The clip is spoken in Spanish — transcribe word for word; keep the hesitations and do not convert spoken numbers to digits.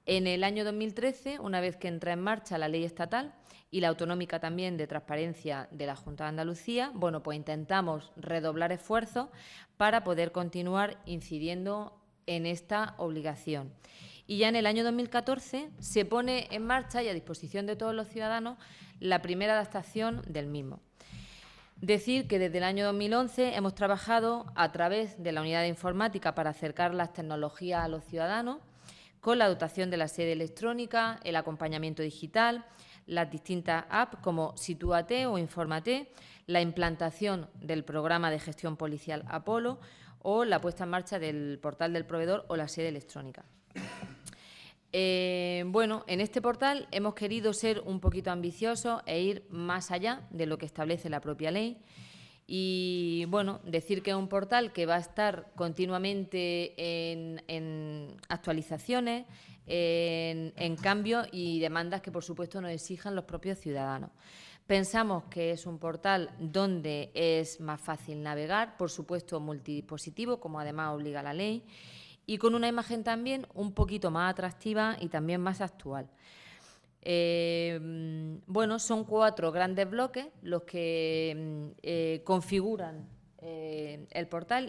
En el año dos mil trece, una vez que entra en marcha la ley estatal y la autonómica también de transparencia de la Junta de Andalucía, bueno, pues intentamos redoblar esfuerzos para poder continuar incidiendo en esta obligación. Y ya en el año dos mil catorce se pone en marcha y a disposición de todos los ciudadanos la primera adaptación del mismo. Decir que desde el año dos mil once hemos trabajado a través de la unidad de informática para acercar las tecnologías a los ciudadanos, con la dotación de la sede electrónica, el acompañamiento digital, las distintas apps como Sitúate o Infórmate, la implantación del programa de gestión policial Apolo o la puesta en marcha del portal del proveedor o la sede electrónica. Eh, bueno, en este portal hemos querido ser un poquito ambiciosos e ir más allá de lo que establece la propia ley. Y bueno, decir que es un portal que va a estar continuamente en, en actualizaciones, en, en cambios y demandas que por supuesto nos exijan los propios ciudadanos. Pensamos que es un portal donde es más fácil navegar, por supuesto multidispositivo, como además obliga la ley, y con una imagen también un poquito más atractiva y también más actual. Eh, bueno, son cuatro grandes bloques los que eh, configuran eh, el portal